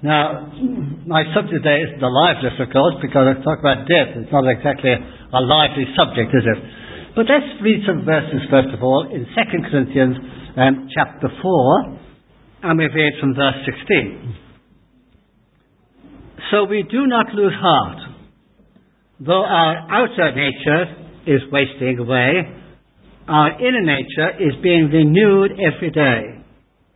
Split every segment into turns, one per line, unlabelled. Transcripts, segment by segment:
Now, my subject today is the liveliest, of course, because I talk about death. It's not exactly a lively subject, is it? But let's read some verses, first of all, in 2 Corinthians chapter 4, and we read from verse 16. So we do not lose heart. Though our outer nature is wasting away, our inner nature is being renewed every day.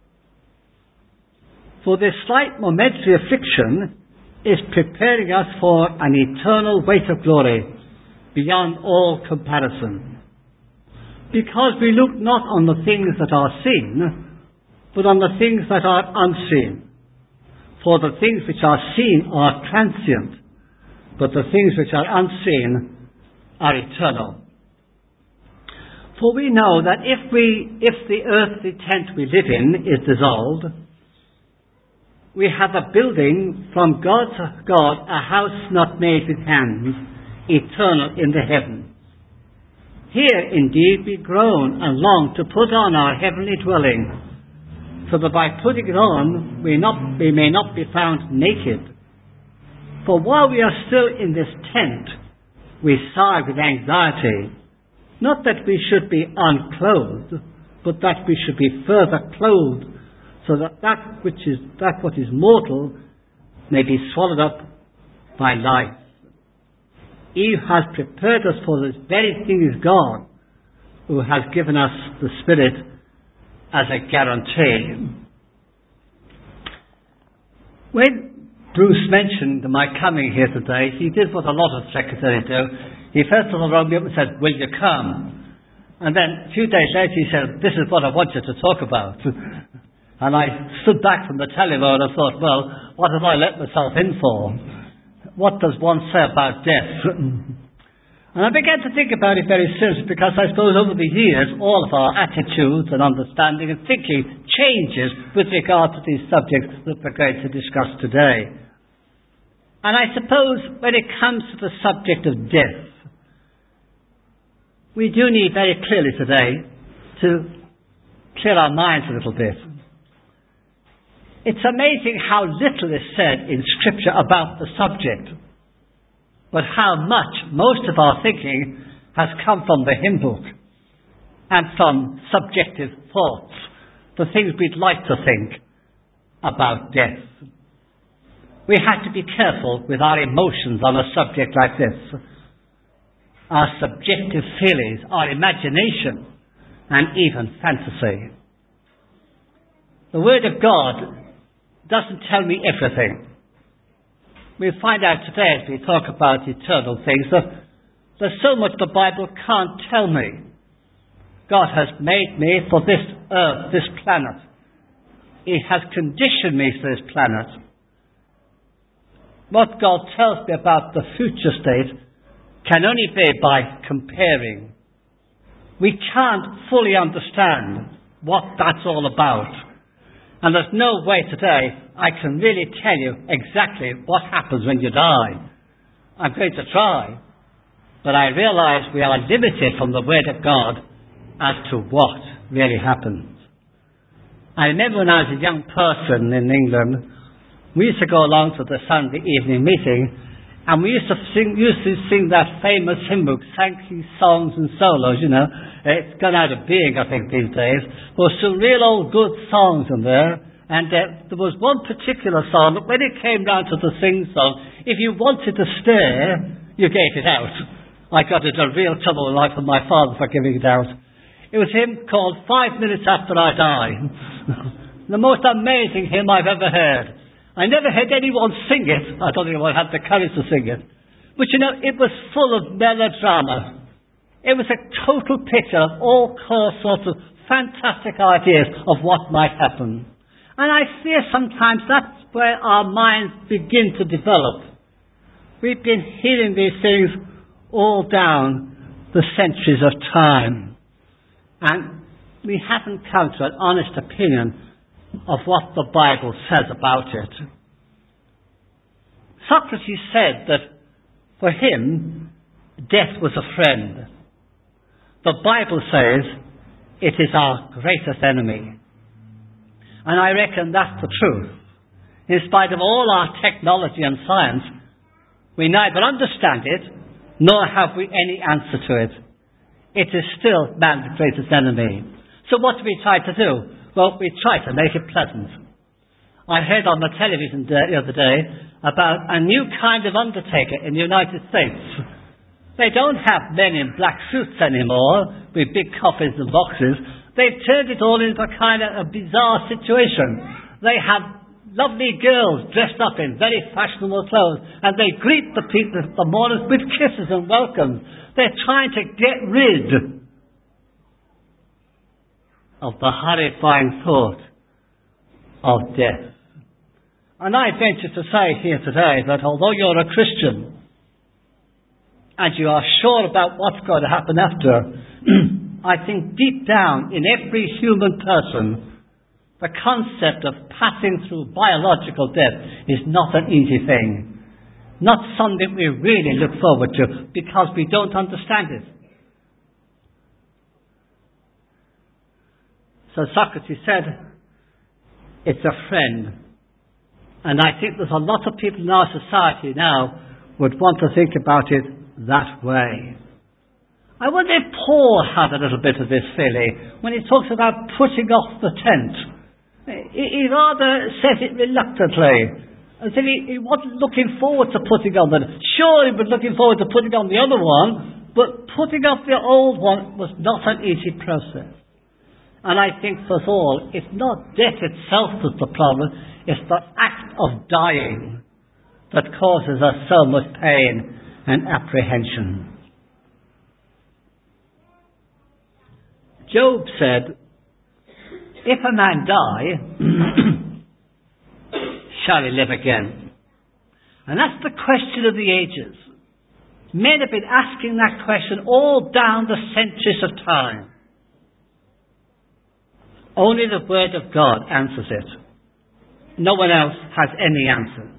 For this slight momentary affliction is preparing us for an eternal weight of glory beyond all comparison. Because we look not on the things that are seen, but on the things that are unseen. For the things which are seen are transient, but the things which are unseen are eternal. For we know that if the earthly tent we live in is dissolved, we have a building from God to God, a house not made with hands, eternal in the heavens. Here indeed we groan and long to put on our heavenly dwelling, so that by putting it on we may not be found naked. For while we are still in this tent, we sigh with anxiety, not that we should be unclothed, but that we should be further clothed, so that what is mortal may be swallowed up by life. He who has prepared us for this very thing is God, who has given us the Spirit as a guarantee. When Bruce mentioned my coming here today, he did what a lot of secretaries do. He first of all rang me up and said, "Will you come?" And then a few days later he said, "This is what I want you to talk about." And I stood back from the telephone and thought, well, what have I let myself in for? What does one say about death? And I began to think about it very seriously, because I suppose over the years all of our attitudes and understanding and thinking changes with regard to these subjects that we're going to discuss today. And I suppose when it comes to the subject of death, we do need very clearly today to clear our minds a little bit. It's amazing how little is said in Scripture about the subject, but how much most of our thinking has come from the hymn book and from subjective thoughts, the things we'd like to think about death. We have to be careful with our emotions on a subject like this. Our subjective feelings, our imagination, and even fantasy. The Word of God doesn't tell me everything. We'll find out today as we talk about eternal things that there's so much the Bible can't tell me. God has made me for this earth, this planet. He has conditioned me for this planet. What God tells me about the future state can only be by comparing. We can't fully understand what that's all about. And there's no way today I can really tell you exactly what happens when you die. I'm going to try, but I realize we are limited from the Word of God as to what really happens. I remember when I was a young person in England, we used to go along to the Sunday evening meeting, and we used to sing that famous hymn book, Sankey Songs and Solos, you know. It's gone out of being, I think, these days. There were some real old good songs in there. And there was one particular song that when it came down to the sing-song, if you wanted to stare, you gave it out. I got into real trouble with my father for giving it out. It was hymn called 5 Minutes After I Die. The most amazing hymn I've ever heard. I never heard anyone sing it. I don't think anyone had the courage to sing it. But you know, it was full of melodrama. It was a total picture of all sorts of fantastic ideas of what might happen. And I fear sometimes that's where our minds begin to develop. We've been hearing these things all down the centuries of time. And we haven't come to an honest opinion of what the Bible says about it. Socrates said that for him, death was a friend. The Bible says it is our greatest enemy. And I reckon that's the truth. In spite of all our technology and science, we neither understand it, nor have we any answer to it. It is still man's greatest enemy. So what do we try to do? Well, we try to make it pleasant. I heard on the television the other day about a new kind of undertaker in the United States. They don't have men in black suits anymore, with big coffins and boxes. They've turned it all into a kind of a bizarre situation. They have lovely girls dressed up in very fashionable clothes, and they greet the people at the mornings with kisses and welcomes. They're trying to get rid of the horrifying thought of death. And I venture to say here today that although you're a Christian and you are sure about what's going to happen after, I think deep down in every human person, the concept of passing through biological death is not an easy thing. Not something we really look forward to because we don't understand it. So Socrates said, it's a friend. And I think there's a lot of people in our society now would want to think about it that way. I wonder if Paul had a little bit of this feeling when he talks about putting off the tent. He rather says it reluctantly, as if he wasn't looking forward to putting on the... Sure, he was looking forward to putting on the other one, but putting off the old one was not an easy process. And I think for us all, it's not death itself that's the problem, it's the act of dying that causes us so much pain and apprehension. Job said, if a man die, shall he live again? And that's the question of the ages. Men have been asking that question all down the centuries of time. Only the Word of God answers it. No one else has any answer.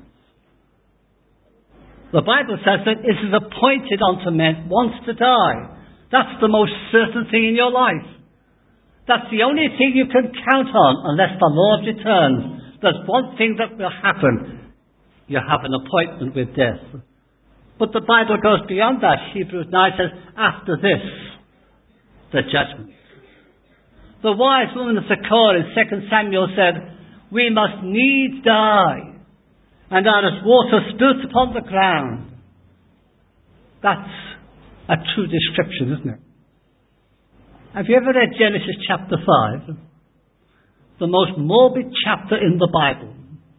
The Bible says that it is appointed unto men once to die. That's the most certain thing in your life. That's the only thing you can count on unless the Lord returns. There's one thing that will happen. You have an appointment with death. But the Bible goes beyond that. Hebrews 9 says, after this, the judgment. The wise woman of Tekoa in 2 Samuel said, we must needs die, and are as water spilt upon the ground. That's a true description, isn't it? Have you ever read Genesis chapter 5? The most morbid chapter in the Bible.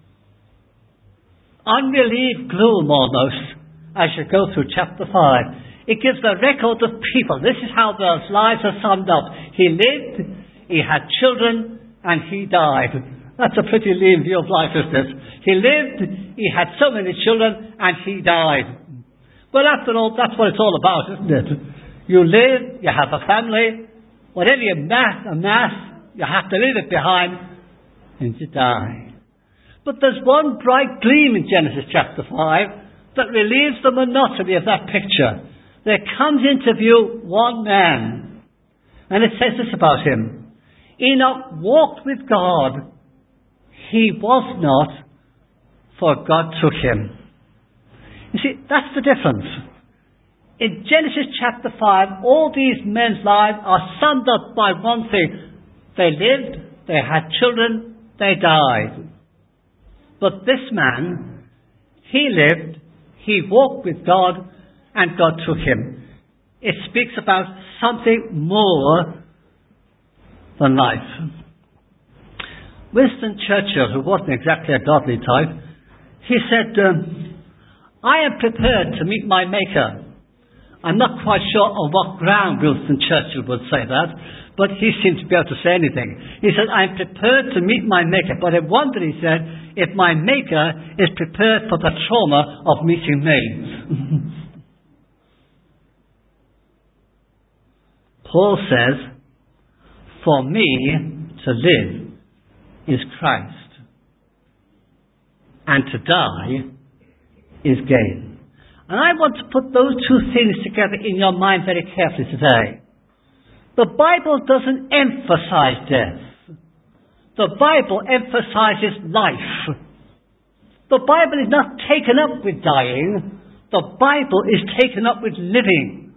Unrelieved gloom almost as you go through chapter 5. It gives a record of people. This is how their lives are summed up. He lived, he had children, and he died. That's a pretty lean view of life, isn't it? He lived, he had so many children, and he died. Well, after all, that's what it's all about, isn't it? You live, you have a family, whatever you amass, you have to leave it behind, and you die. But there's one bright gleam in Genesis chapter 5 that relieves the monotony of that picture. There comes into view one man, and it says this about him. Enoch walked with God. He was not, for God took him. You see, that's the difference. In Genesis chapter 5, all these men's lives are summed up by one thing. They lived, they had children, they died. But this man, he lived, he walked with God, and God took him. It speaks about something more than life. Winston Churchill, who wasn't exactly a godly type, he said, I am prepared to meet my Maker. I'm not quite sure on what ground Winston Churchill would say that, but he seemed to be able to say anything. He said, I'm prepared to meet my Maker, but I wonder, he said, if my Maker is prepared for the trauma of meeting me. Paul says, for me to live is Christ, and to die is gain. And I want to put those two things together in your mind very carefully today. The Bible doesn't emphasize death. The Bible emphasizes life. The Bible is not taken up with dying. The Bible is taken up with living.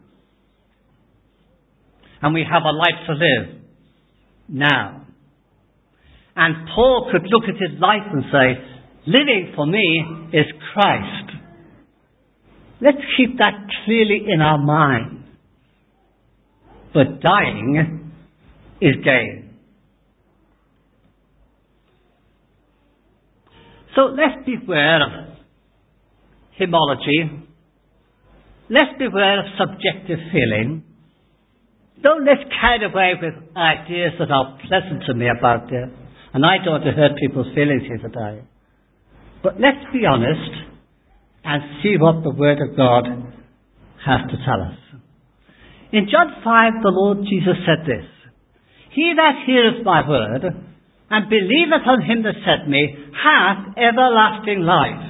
And we have a life to live now. And Paul could look at his life and say, living for me is Christ. Let's keep that clearly in our mind. But dying is gain. So let's beware of hymnology. Let's beware of subjective feeling. Don't let's carry away with ideas that are pleasant to me about death. And I don't want to hurt people's feelings here today. But let's be honest and see what the Word of God has to tell us. In John 5, the Lord Jesus said this, "He that heareth my word, and believeth on him that sent me, hath everlasting life."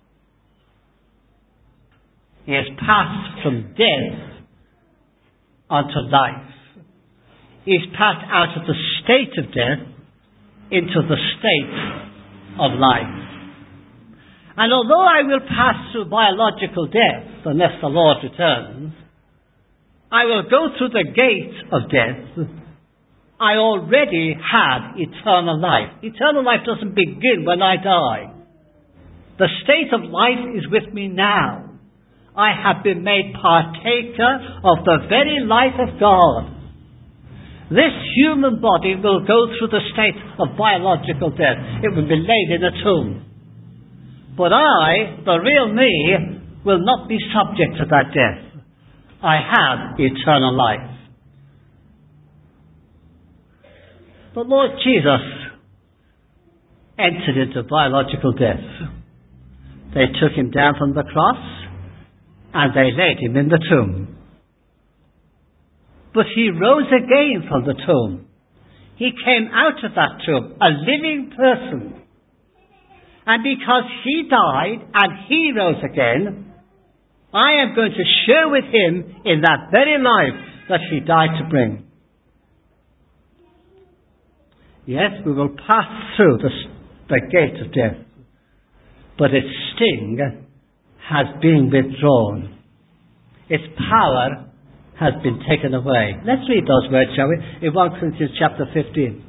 He has passed from death unto life. He's passed out of the state of death into the state of life. And although I will pass through biological death, unless the Lord returns, I will go through the gate of death. I already had eternal life. Eternal life doesn't begin when I die. The state of life is with me now. I have been made partaker of the very life of God. This human body will go through the state of biological death. It will be laid in a tomb. But I, the real me, will not be subject to that death. I have eternal life. The Lord Jesus entered into biological death. They took him down from the cross and they laid him in the tomb. But he rose again from the tomb. He came out of that tomb, a living person. And because he died and he rose again, I am going to share with him in that very life that he died to bring. Yes, we will pass through the gate of death, but its sting has been withdrawn. Its power has been taken away. Let's read those words, shall we? In 1 Corinthians chapter 15.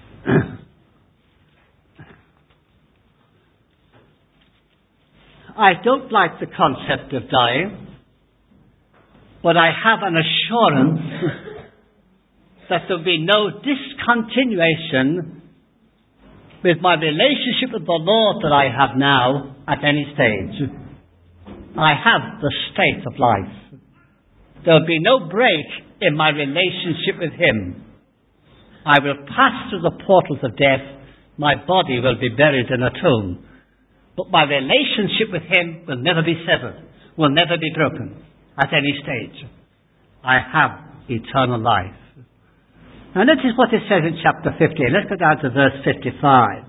I don't like the concept of dying, but I have an assurance that there will be no discontinuation with my relationship with the Lord that I have now at any stage. I have the state of life. There will be no break in my relationship with Him. I will pass through the portals of death. My body will be buried in a tomb. But my relationship with Him will never be severed, will never be broken at any stage. I have eternal life. And this is what it says in chapter 15. Let's go down to verse 55.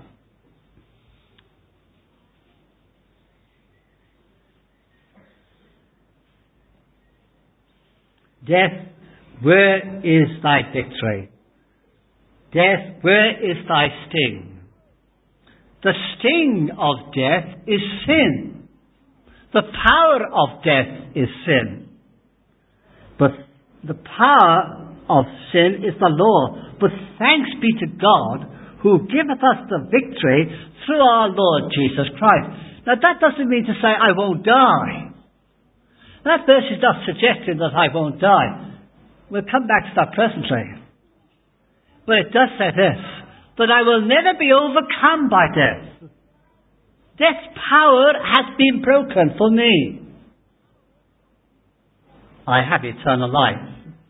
Death, where is thy victory? Death, where is thy sting? The sting of death is sin. The power of death is sin. But the power of sin is the law. But thanks be to God who giveth us the victory through our Lord Jesus Christ. Now that doesn't mean to say I won't die. That verse is not suggesting that I won't die. We'll come back to that presently. But it does say this, that I will never be overcome by death. Death's power has been broken for me. I have eternal life.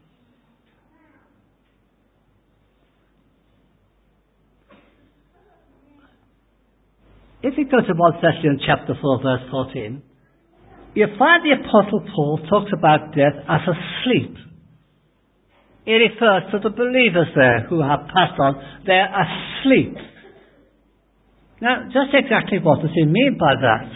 If you go to 1 Thessalonians chapter 4 verse 14, you find the Apostle Paul talks about death as a sleep. He refers to the believers there who have passed on. They're asleep. Now, just exactly what does he mean by that?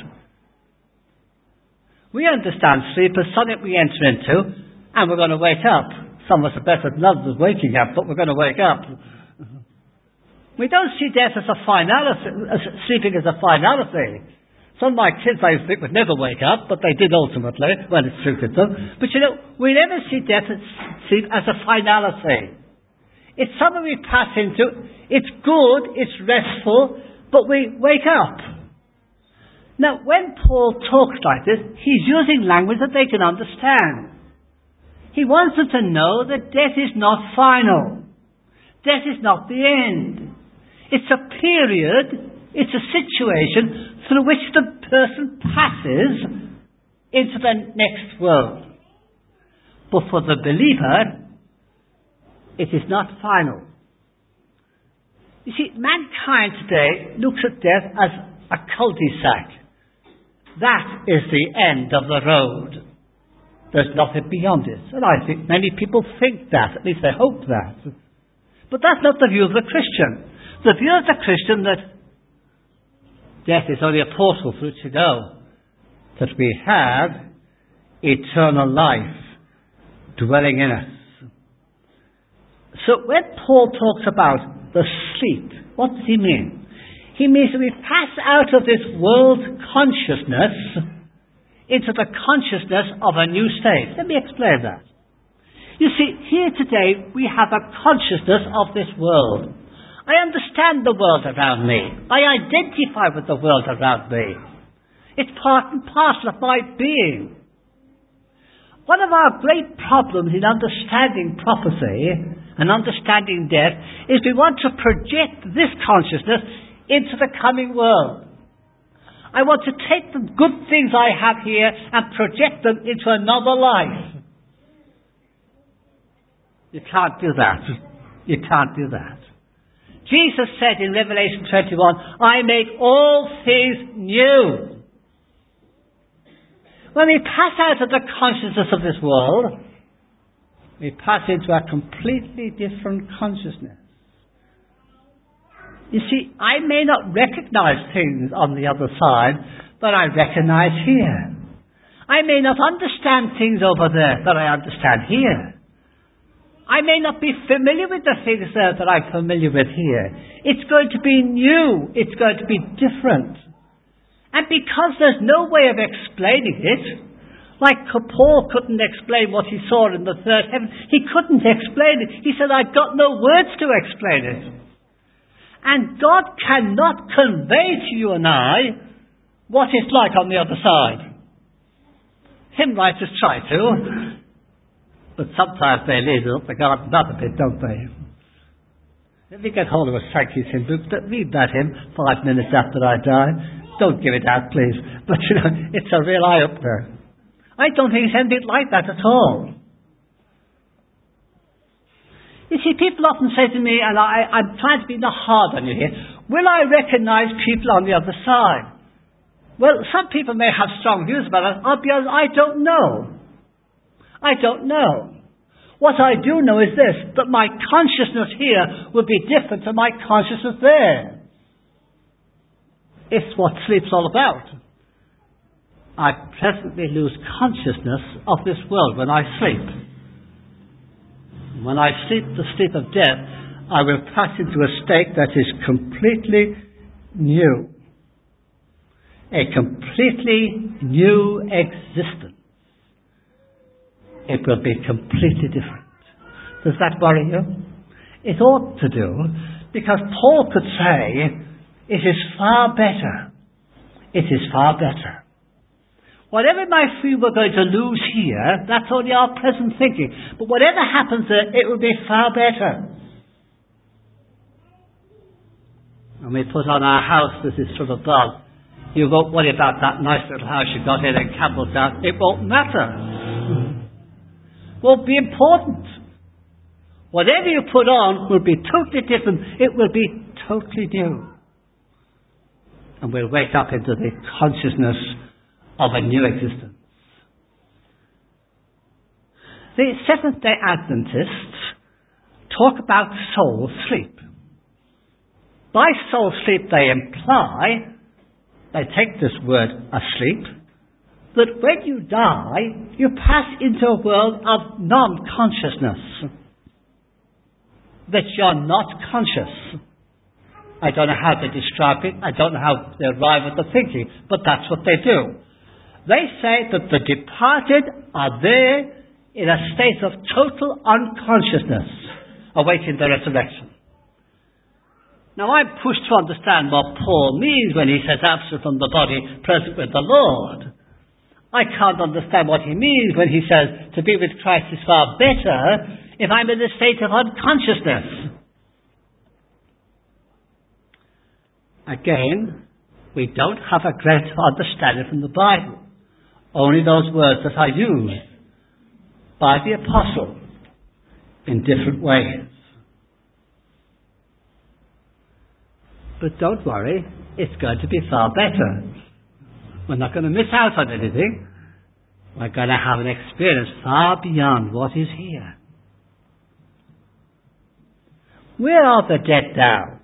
We understand sleep as something we enter into and we're going to wake up. Some of us are better than others at waking up, but we're going to wake up. We don't see death as a finality, as sleeping as a finality. Some of my kids, I think, would never wake up, but they did ultimately, when it suited them. But we never see death as a finality. It's something we pass into. It's good, it's restful, but we wake up. Now, when Paul talks like this, he's using language that they can understand. He wants them to know that death is not final. Death is not the end. It's a period, it's a situation through which the person passes into the next world. But for the believer, it is not final. You see, mankind today looks at death as a cul-de-sac. That is the end of the road. There's nothing beyond it. And I think many people think that, at least they hope that. But that's not the view of the Christian. The view of the Christian that death is only a portal through which to go. That we have eternal life dwelling in us. So when Paul talks about the sleep, what does he mean? He means that we pass out of this world consciousness into the consciousness of a new state. Let me explain that. You see, here today we have a consciousness of this world. I understand the world around me. I identify with the world around me. It's part and parcel of my being. One of our great problems in understanding prophecy and understanding death is we want to project this consciousness into the coming world. I want to take the good things I have here and project them into another life. You can't do that. You can't do that. Jesus said in Revelation 21, I make all things new. When we pass out of the consciousness of this world, we pass into a completely different consciousness. You see, I may not recognize things on the other side, but I recognize here. I may not understand things over there, but I understand here. I may not be familiar with the things there that I'm familiar with here. It's going to be new. It's going to be different. And because there's no way of explaining it, like Paul couldn't explain what he saw in the third heaven, he couldn't explain it. He said, I've got no words to explain it. And God cannot convey to you and I what it's like on the other side. Hymn writers try to, but sometimes they leave it up the garden another bit, don't they? Let me get hold of a Sankey's hymn book. Read that hymn 5 minutes after I die. Don't give it out, please. But it's a real eye-opener. I don't think it's anything like that at all. You see, people often say to me, and I'm trying to be not hard on you here, will I recognize people on the other side? Well, some people may have strong views about it. I'll be honest, I don't know. I don't know. What I do know is this, that my consciousness here will be different to my consciousness there. It's what sleep's all about. I presently lose consciousness of this world when I sleep. When I sleep the sleep of death, I will pass into a state that is completely new. A completely new existence. It will be completely different. Does that worry you? It ought to do, because Paul could say, it is far better. It is far better. Whatever it might feel we're going to lose here, that's only our present thinking. But whatever happens there, it will be far better. When we put on our house, this is from above, you won't worry about that nice little house you got here in Campbelltown. It won't matter. Won't be important. Whatever you put on will be totally different. It will be totally new. And we'll wake up into the consciousness of a new existence. The Seventh-day Adventists talk about soul sleep. By soul sleep they imply, they take this word asleep, that when you die, you pass into a world of non-consciousness. That you're not conscious. I don't know how they describe it. I don't know how they arrive at the thinking, but that's what they do. They say that the departed are there in a state of total unconsciousness, awaiting the resurrection. Now I'm pushed to understand what Paul means when he says absent from the body, present with the Lord. I can't understand what he means when he says to be with Christ is far better if I'm in a state of unconsciousness. Again, we don't have a great understanding from the Bible. Only those words that are used by the apostle in different ways. But don't worry, it's going to be far better. We're not going to miss out on anything. We're going to have an experience far beyond what is here. Where are the dead now?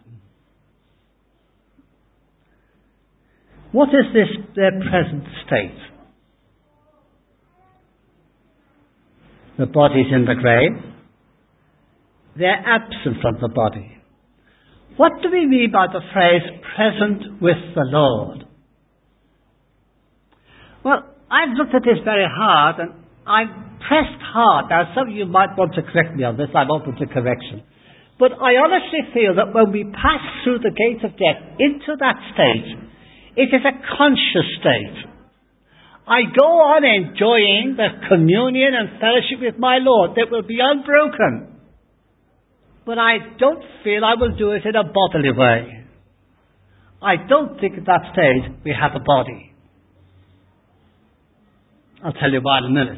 What is their present state? The body's in the grave. They're absent from the body. What do we mean by the phrase present with the Lord? Well, I've looked at this very hard and I've pressed hard. Now, some of you might want to correct me on this. I'm open to correction. But I honestly feel that when we pass through the gate of death into that state, it is a conscious state. I go on enjoying the communion and fellowship with my Lord that will be unbroken. But I don't feel I will do it in a bodily way. I don't think at that stage we have a body. I'll tell you why in a minute.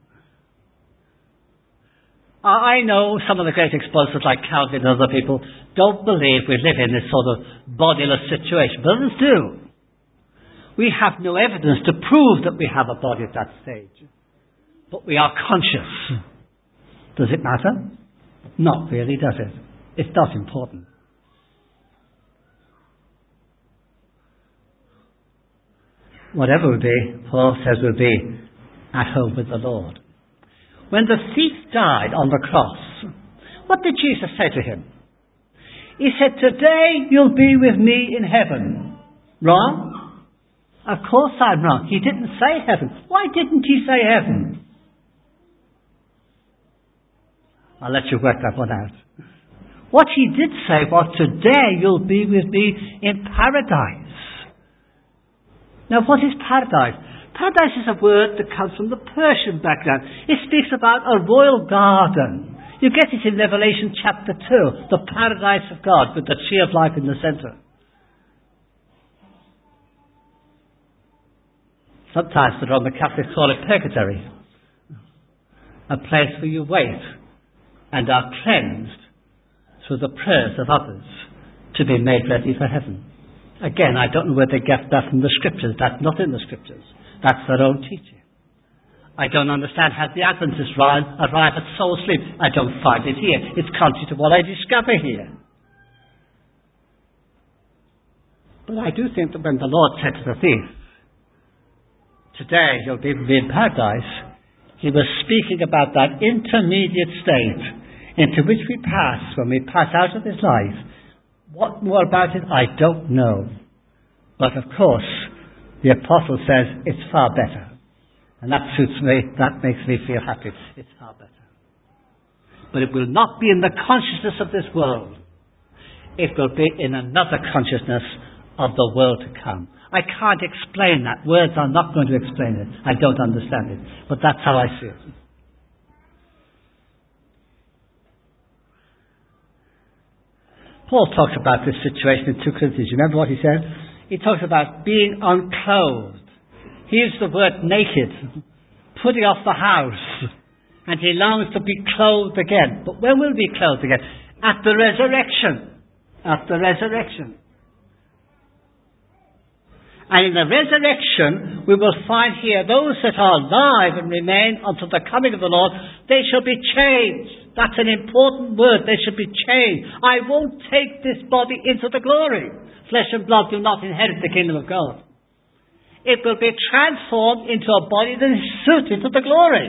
I know some of the great expositors like Calvin and other people don't believe we live in this sort of bodiless situation. But others do. We have no evidence to prove that we have a body at that stage. But we are conscious. Does it matter? Not really, does it? It's not important. Whatever will be, Paul says will be at home with the Lord. When the thief died on the cross, what did Jesus say to him? He said, "Today you'll be with me in heaven." Wrong? Of course I'm wrong. He didn't say heaven. Why didn't he say heaven? I'll let you work that one out. What he did say was, "Today you'll be with me in paradise." Now what is paradise? Paradise is a word that comes from the Persian background. It speaks about a royal garden. You get it in Revelation chapter 2, the paradise of God with the tree of life in the centre. Sometimes the Roman Catholics call it purgatory, a place where you wait and are cleansed through the prayers of others to be made ready for heaven. Again, I don't know where they get that from the Scriptures. That's not in the Scriptures. That's their own teaching. I don't understand how the Adventists arrive at soul sleep. I don't find it here. It's contrary to what I discover here. But I do think that when the Lord said to the thief, "Today you'll be in paradise," he was speaking about that intermediate state into which we pass when we pass out of this life. What more about it, I don't know. But of course, the apostle says it's far better. And that suits me, that makes me feel happy. It's far better. But it will not be in the consciousness of this world. It will be in another consciousness of the world to come. I can't explain that. Words are not going to explain it. I don't understand it. But that's how I see it. Paul talks about this situation in 2 Corinthians. You remember what he said? He talks about being unclothed. He used the word naked, putting off the house. And he longs to be clothed again. But when will we be clothed again? At the resurrection. At the resurrection. And in the resurrection, we will find here those that are alive and remain until the coming of the Lord, they shall be changed. That's an important word. They shall be changed. I won't take this body into the glory. Flesh and blood do not inherit the kingdom of God. It will be transformed into a body that is suited to the glory.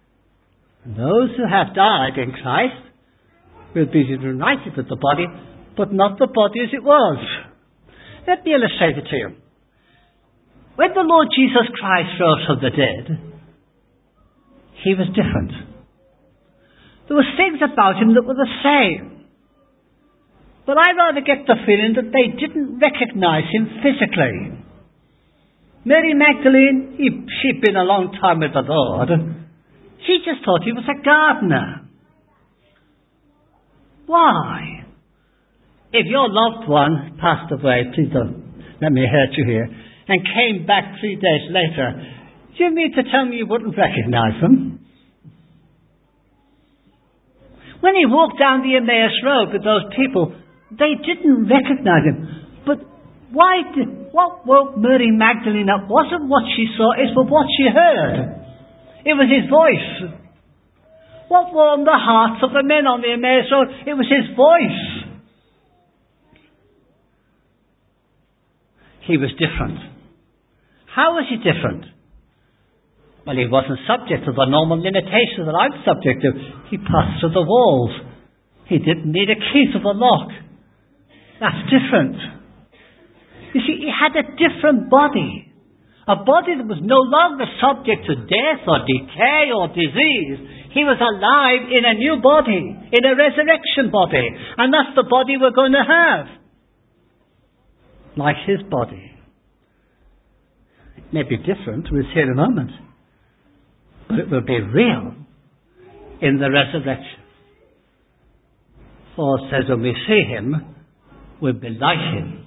And those who have died in Christ will be united with the body but not the body as it was. Let me illustrate it to you. When the Lord Jesus Christ rose from the dead, he was different. There were things about him that were the same. But I rather get the feeling that they didn't recognize him physically. Mary Magdalene, she'd been a long time with the Lord. She just thought he was a gardener. Why? If your loved one passed away, please don't let me hurt you here, and came back 3 days later, do you mean to tell me you wouldn't recognize them? When he walked down the Emmaus Road with those people, they didn't recognize him. But what woke Mary Magdalene up wasn't what she saw, it was what she heard. It was his voice. What warmed the hearts of the men on the Emmaus Road? It was his voice. He was different. How was he different? Well, he wasn't subject to the normal limitations that I'm subject to. He passed through the walls. He didn't need a key to the lock. That's different. You see, he had a different body. A body that was no longer subject to death or decay or disease. He was alive in a new body, in a resurrection body. And that's the body we're going to have. Like his body. It may be different, we'll see in a moment. But it will be real in the resurrection. Paul says when we see him, we'll be like him.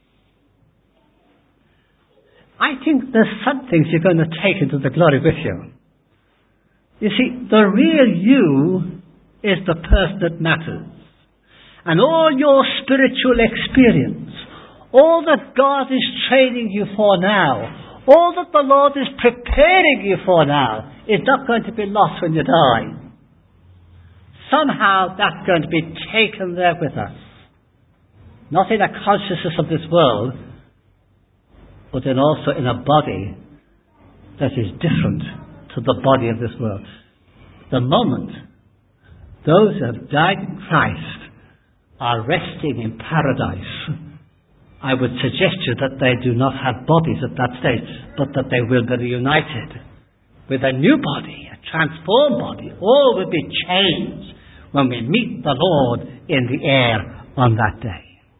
I think there's some things you're going to take into the glory with you. You see, the real you is the person that matters. And all your spiritual experience, all that God is training you for now, all that the Lord is preparing you for now, is not going to be lost when you die. Somehow that's going to be taken there with us. Not in a consciousness of this world, but then also in a body that is different to the body of this world. The moment those who have died in Christ are resting in paradise, I would suggest to you that they do not have bodies at that stage, but that they will be reunited with a new body, a transformed body. All will be changed when we meet the Lord in the air on that day.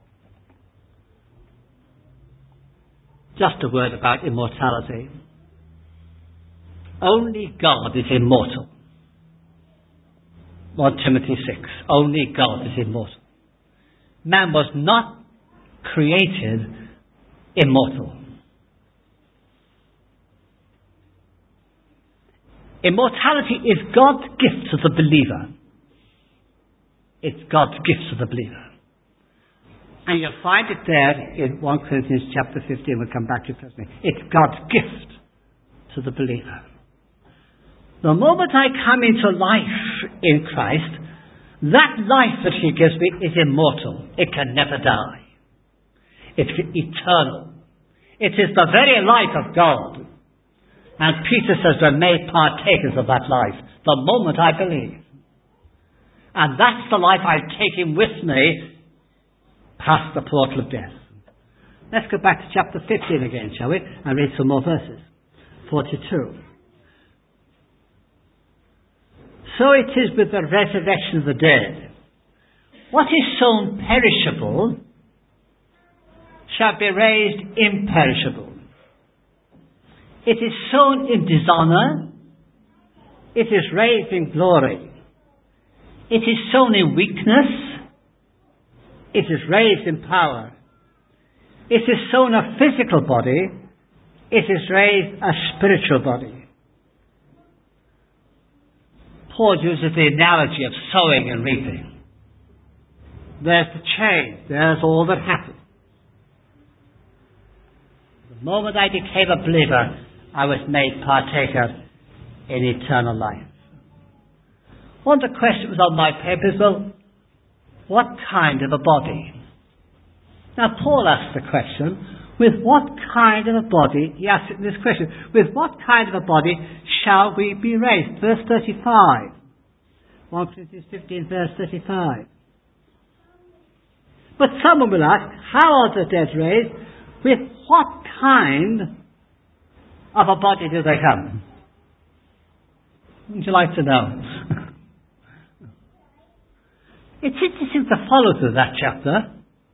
Just a word about immortality. Only God is immortal. 1 Timothy 6. Only God is immortal. Man was not created immortal. Immortality is God's gift to the believer. It's God's gift to the believer. And you'll find it there in 1 Corinthians chapter 15. We'll come back to it presently. It's God's gift to the believer. The moment I come into life in Christ, that life that he gives me is immortal. It can never die. It's eternal. It is the very life of God. And Peter says we're made partakers of that life the moment I believe. And that's the life I'm taking with me past the portal of death. Let's go back to chapter 15 again, shall we? And read some more verses. 42. So it is with the resurrection of the dead. What is sown perishable shall be raised imperishable. It is sown in dishonor. It is raised in glory. It is sown in weakness. It is raised in power. It is sown a physical body. It is raised a spiritual body. Paul uses the analogy of sowing and reaping. There's the change. There's all that happens. The moment I became a believer, I was made partaker in eternal life. One of the questions on my paper is, well, what kind of a body? Now, Paul asked the question, with what kind of a body, he asked this question, with what kind of a body shall we be raised? Verse 35. 1 Corinthians 15, verse 35. But someone will ask, how are the dead raised? With what kind of a body do they come? Would you like to know? It's interesting to follow through that chapter.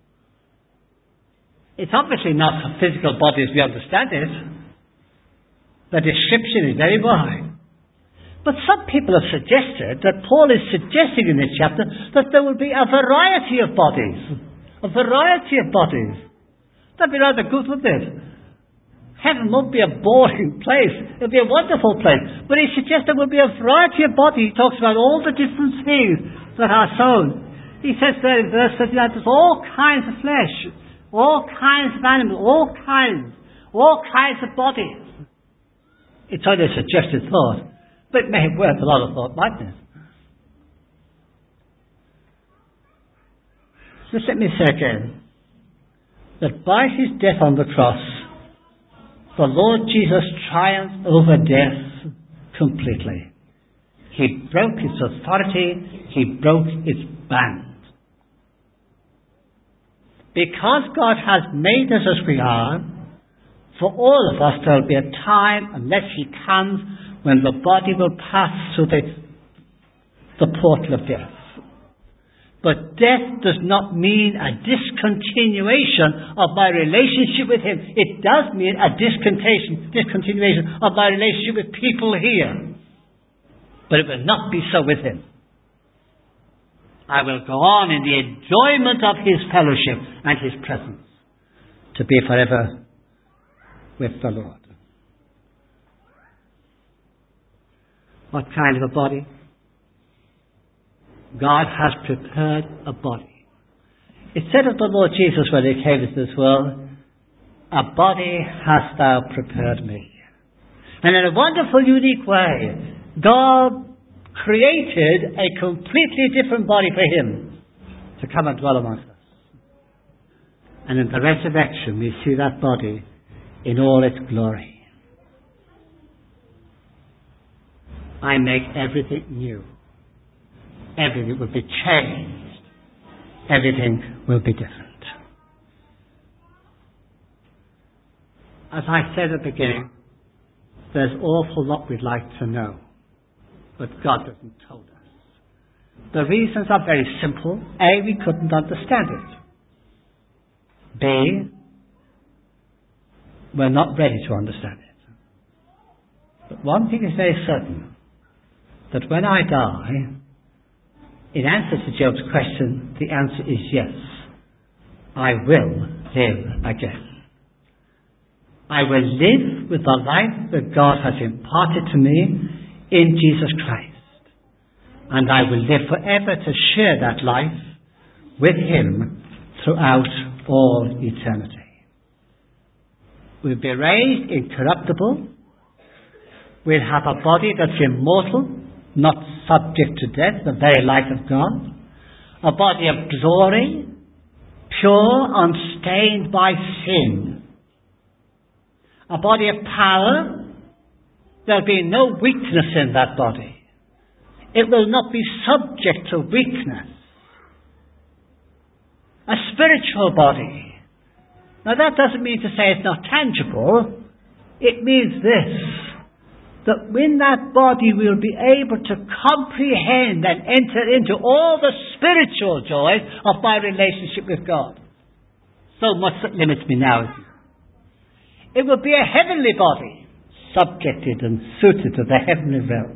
It's obviously not a physical body as we understand it. The description is very wide. But some people have suggested that Paul is suggesting in this chapter that there will be a variety of bodies. A variety of bodies. That'd be rather good, wouldn't it? Heaven won't be a boring place. It'll be a wonderful place. But he suggests there will be a variety of bodies. He talks about all the different things that are sown. He says there in verse 39, there's all kinds of flesh, all kinds of animals, all kinds of bodies. It's only a suggested thought, but it may be worth a lot of thought, mightn't it? Just let me say again, that by his death on the cross, the Lord Jesus triumphed over death completely. He broke its authority, he broke its band. Because God has made us as we are, for all of us there will be a time, unless he comes, when the body will pass through the portal of death. But death does not mean a discontinuation of my relationship with him. It does mean a discontinuation of my relationship with people here. But it will not be so with him. I will go on in the enjoyment of his fellowship and his presence, to be forever with the Lord. What kind of a body? God has prepared a body. It said of the Lord Jesus when he came into this world, a body hast thou prepared me. And in a wonderful, unique way, God created a completely different body for him to come and dwell amongst us. And in the resurrection we see that body in all its glory. I make everything new. Everything will be changed. Everything will be different. As I said at the beginning, there's an awful lot we'd like to know, but God hasn't told us. The reasons are very simple. A, we couldn't understand it. B, we're not ready to understand it. But one thing is very certain, that when I die, in answer to Job's question, the answer is yes. I will live again. I will live with the life that God has imparted to me in Jesus Christ. And I will live forever to share that life with him throughout all eternity. We'll be raised incorruptible. We'll have a body that's immortal, not subject to death, the very light of God. A body of glory, pure, unstained by sin. A body of power. There'll be no weakness in that body. It will not be subject to weakness. A spiritual body. Now that doesn't mean to say it's not tangible. It means this, that in that body we'll be able to comprehend and enter into all the spiritual joys of my relationship with God. So much that limits me now. It will be a heavenly body, subjected and suited to the heavenly realm.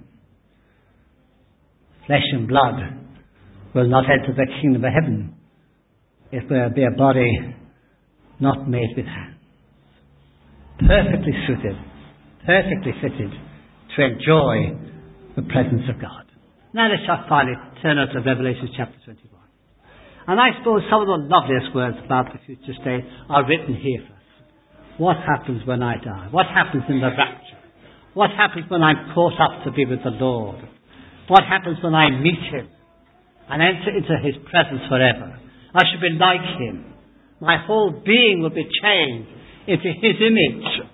Flesh and blood will not enter the kingdom of heaven. It will be a body not made with hands. Perfectly suited, perfectly fitted to enjoy the presence of God. Now let's just finally turn to Revelation chapter 21. And I suppose some of the loveliest words about the future state are written here for us. What happens when I die? What happens in the rapture? What happens when I'm caught up to be with the Lord? What happens when I meet him and enter into his presence forever? I shall be like him. My whole being will be changed into his image.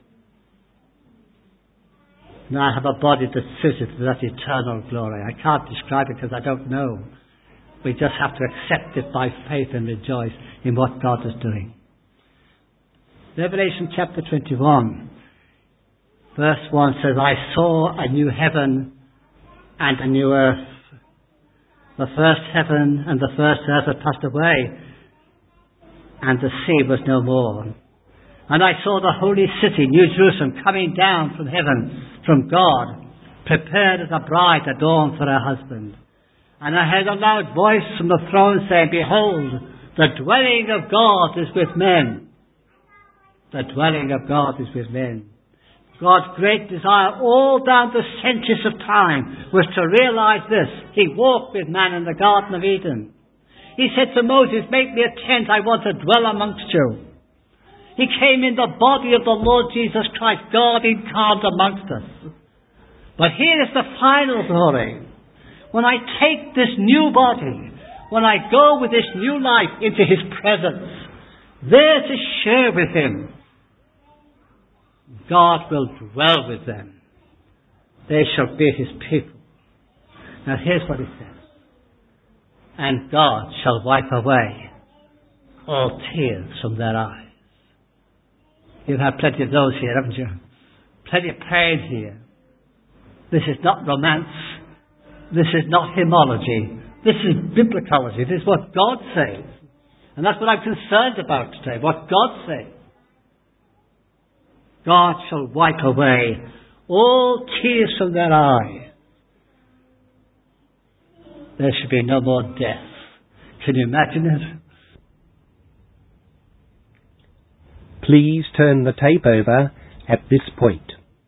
Now I have a body that's suited to that eternal glory. I can't describe it because I don't know. We just have to accept it by faith and rejoice in what God is doing. Revelation chapter 21, verse 1 says, I saw a new heaven and a new earth. The first heaven and the first earth had passed away, and the sea was no more. And I saw the holy city, New Jerusalem, coming down from heaven, from God, prepared as a bride adorned for her husband. And I heard a loud voice from the throne saying, Behold, the dwelling of God is with men. The dwelling of God is with men. God's great desire all down the centuries of time was to realize this. He walked with man in the Garden of Eden. He said to Moses, make me a tent, I want to dwell amongst you. He came in the body of the Lord Jesus Christ, God incarnate amongst us. But here is the final glory. When I take this new body, when I go with this new life into His presence, there to share with Him, God will dwell with them. They shall be His people. Now here's what it says. And God shall wipe away all tears from their eyes. You've had plenty of those here, haven't you? Plenty of pain here. This is not romance. This is not hymnology. This is biblicology. This is what God says. And that's what I'm concerned about today, what God says. God shall wipe away all tears from their eyes. There should be no more death. Can you imagine it?
Please turn the tape over at this point.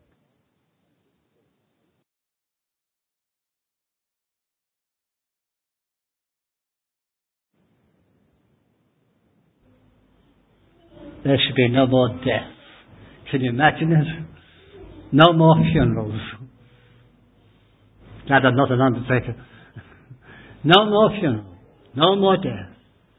There should be no more death. Can you imagine it? No more funerals. Glad I'm not an undertaker. No more funeral. No more death.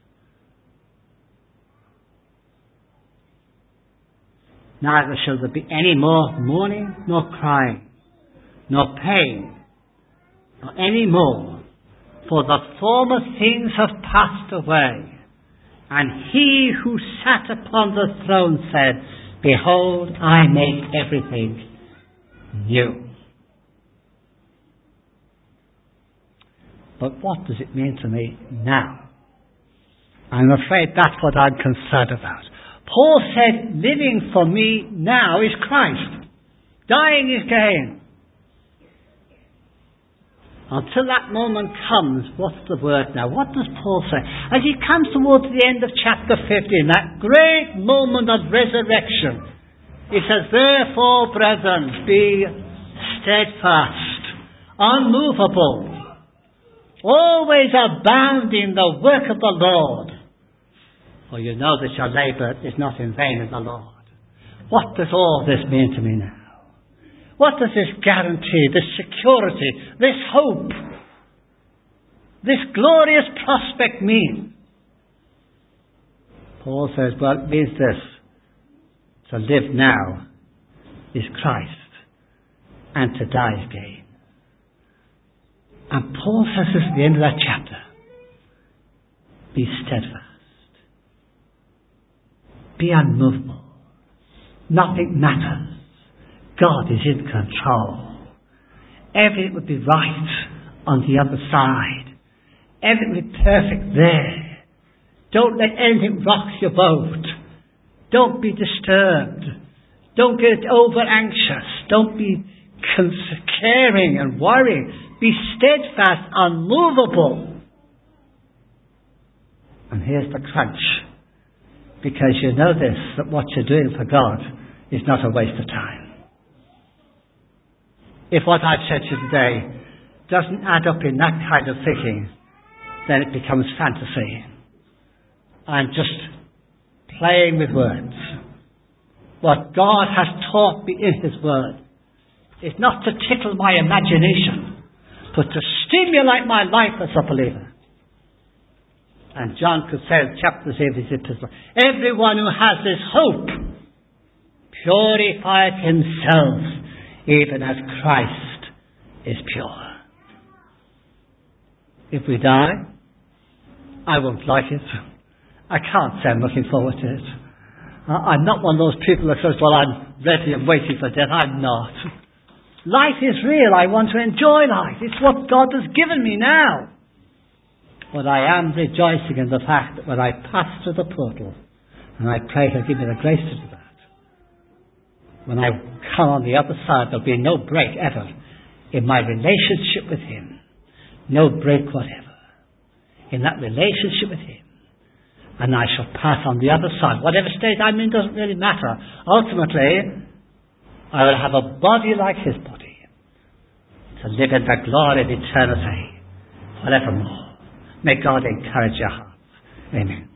Neither shall there be any more mourning, nor crying, nor pain, nor any more, for the former things have passed away. And He who sat upon the throne said, Behold, I make everything new. But what does it mean to me now? I'm afraid that's what I'm concerned about. Paul said, living for me now is Christ. Dying is gain. Until that moment comes, what's the word now? What does Paul say? As he comes towards the end of chapter 15, that great moment of resurrection, he says, Therefore, brethren, be steadfast, unmovable, always abounding in the work of the Lord. For you know that your labour is not in vain in the Lord. What does all this mean to me now? What does this guarantee, this security, this hope, this glorious prospect mean? Paul says, well, it means this. To live now is Christ, and to die is gain. And Paul says this at the end of that chapter. Be steadfast. Be unmovable. Nothing matters. God is in control. Everything would be right on the other side. Everything would be perfect there. Don't let anything rock your boat. Don't be disturbed. Don't get over anxious. Don't be caring and worrying. Be steadfast, unmovable. And here's the crunch. Because you know this, that what you're doing for God is not a waste of time. If what I've said to you today doesn't add up in that kind of thinking, then it becomes fantasy. I'm just playing with words. What God has taught me in His Word is not to tickle my imagination, but to stimulate my life as a believer. And John could say in chapter 8 of his epistle, everyone who has this hope purifies himself even as Christ is pure. If we die, I won't like it. I can't say I'm looking forward to it. I'm not one of those people that says, well, I'm ready and waiting for death. I'm not. Life is real. I want to enjoy life. It's what God has given me now. But I am rejoicing in the fact that when I pass through the portal, and I pray He'll give me the grace to do that, when I come on the other side, there'll be no break ever in my relationship with Him. No break whatever in that relationship with Him. And I shall pass on the other side. Whatever state I'm in doesn't really matter. Ultimately, I will have a body like His body to live in the glory of eternity forevermore. May God encourage your hearts. Amen.